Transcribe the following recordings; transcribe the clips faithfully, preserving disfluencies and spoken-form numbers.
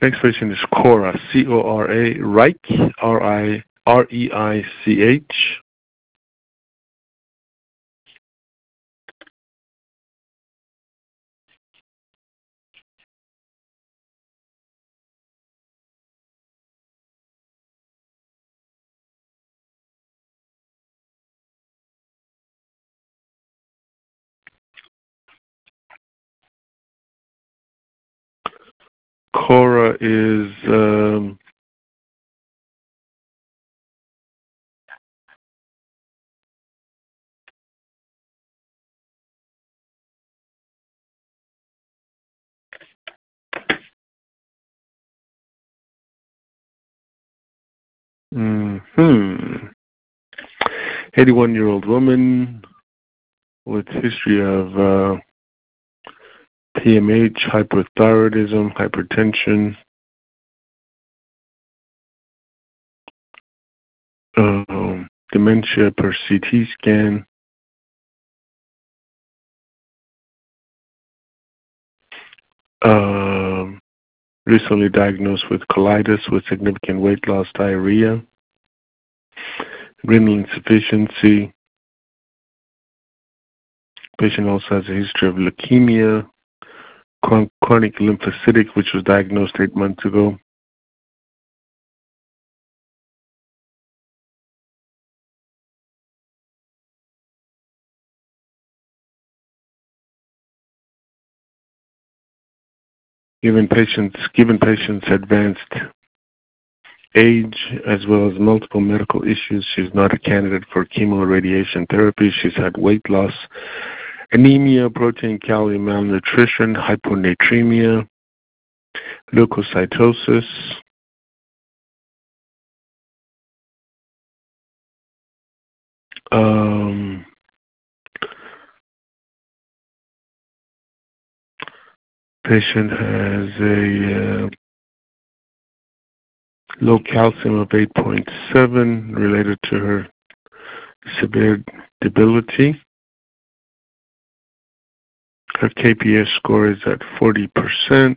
Next patient is Cora, C O R A, Reich, R I R E I C H. Cora is um, hmm eighty-one-year-old woman with history of uh, P M H, hyperthyroidism, hypertension, um, dementia per C T scan, um, recently diagnosed with colitis with significant weight loss, diarrhea, renal insufficiency. Patient also has a history of leukemia, chronic lymphocytic, which was diagnosed eight months ago. Given patients, given patients advanced age as well as multiple medical issues, she's not a candidate for chemoradiation therapy. She's had weight loss, anemia, protein calorie malnutrition, hyponatremia, leukocytosis, um, patient has a uh, low calcium of eight point seven related to her severe debility. Her K P S score is at forty percent.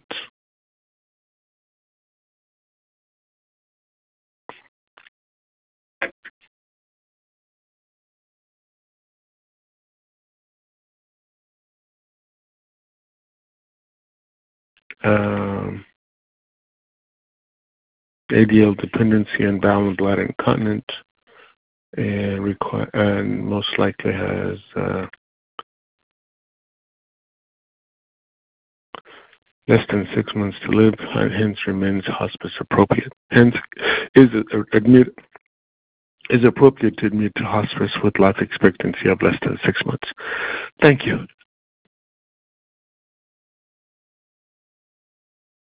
Um, A D L dependency and bowel and bladder incontinent, and, require, and most likely has uh, less than six months to live, and hence remains hospice appropriate. Hence, is admit is appropriate to admit to hospice with life expectancy of less than six months. Thank you.